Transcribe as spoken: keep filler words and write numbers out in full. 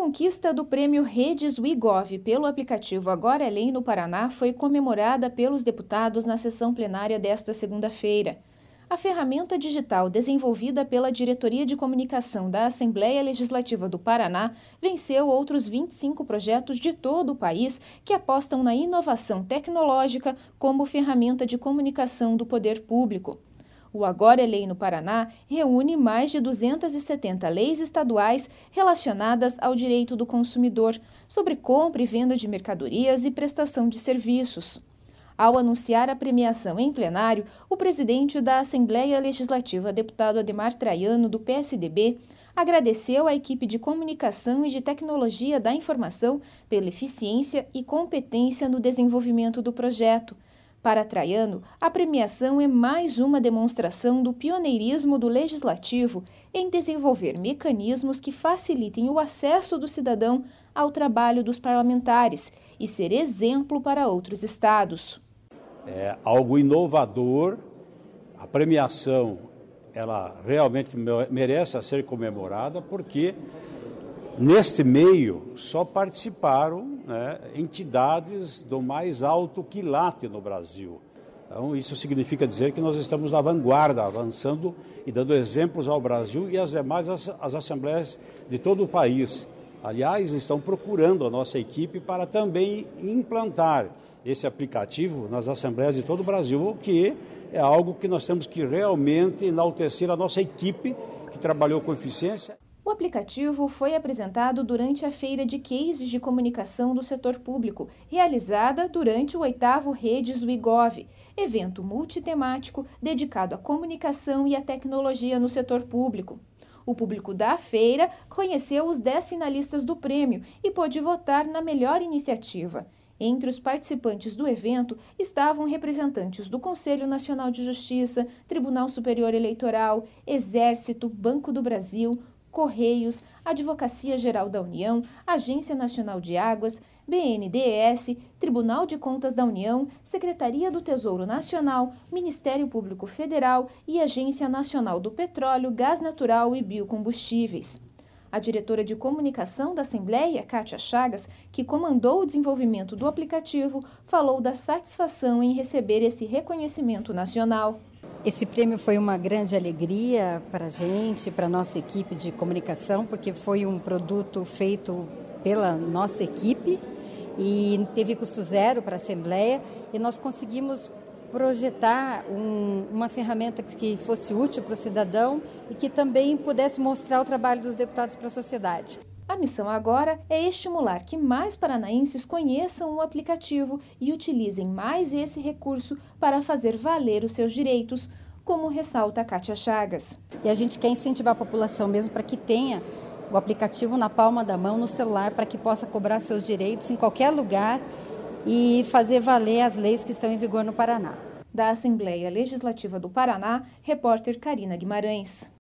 conquista do prêmio Redes WeGov pelo aplicativo Agora é Lei no Paraná foi comemorada pelos deputados na sessão plenária desta segunda-feira. A ferramenta digital desenvolvida pela Diretoria de Comunicação da Assembleia Legislativa do Paraná venceu outros vinte e cinco projetos de todo o país que apostam na inovação tecnológica como ferramenta de comunicação do poder público. O Agora é Lei no Paraná reúne mais de duzentas e setenta leis estaduais relacionadas ao direito do consumidor, sobre compra e venda de mercadorias e prestação de serviços. Ao anunciar a premiação em plenário, o presidente da Assembleia Legislativa, deputado Adhemar Traiano, do P S D B, agradeceu à equipe de comunicação e de tecnologia da informação pela eficiência e competência no desenvolvimento do projeto. Para Traiano, a premiação é mais uma demonstração do pioneirismo do Legislativo em desenvolver mecanismos que facilitem o acesso do cidadão ao trabalho dos parlamentares e ser exemplo para outros estados. É algo inovador, a premiação ela realmente merece ser comemorada porque neste meio só participaram né, entidades do mais alto quilate no Brasil. Então isso significa dizer que nós estamos na vanguarda, avançando e dando exemplos ao Brasil e às demais as, as assembleias de todo o país. Aliás, estão procurando a nossa equipe para também implantar esse aplicativo nas assembleias de todo o Brasil, o que é algo que nós temos que realmente enaltecer a nossa equipe que trabalhou com eficiência. O aplicativo foi apresentado durante a Feira de Cases de Comunicação do Setor Público, realizada durante o oitavo Redes WeGov, evento multitemático dedicado à comunicação e à tecnologia no setor público. O público da feira conheceu os dez finalistas do prêmio e pôde votar na melhor iniciativa. Entre os participantes do evento estavam representantes do Conselho Nacional de Justiça, Tribunal Superior Eleitoral, Exército, Banco do Brasil, Correios, Advocacia Geral da União, Agência Nacional de Águas, B N D E S, Tribunal de Contas da União, Secretaria do Tesouro Nacional, Ministério Público Federal e Agência Nacional do Petróleo, Gás Natural e Biocombustíveis. A diretora de comunicação da Assembleia, Kátia Chagas, que comandou o desenvolvimento do aplicativo, falou da satisfação em receber esse reconhecimento nacional. Esse prêmio foi uma grande alegria para a gente, para a nossa equipe de comunicação, porque foi um produto feito pela nossa equipe e teve custo zero para a Assembleia e nós conseguimos projetar um, uma ferramenta que fosse útil para o cidadão e que também pudesse mostrar o trabalho dos deputados para a sociedade. A missão agora é estimular que mais paranaenses conheçam o aplicativo e utilizem mais esse recurso para fazer valer os seus direitos, como ressalta Kátia Chagas. E a gente quer incentivar a população mesmo para que tenha o aplicativo na palma da mão, no celular, para que possa cobrar seus direitos em qualquer lugar e fazer valer as leis que estão em vigor no Paraná. Da Assembleia Legislativa do Paraná, repórter Karina Guimarães.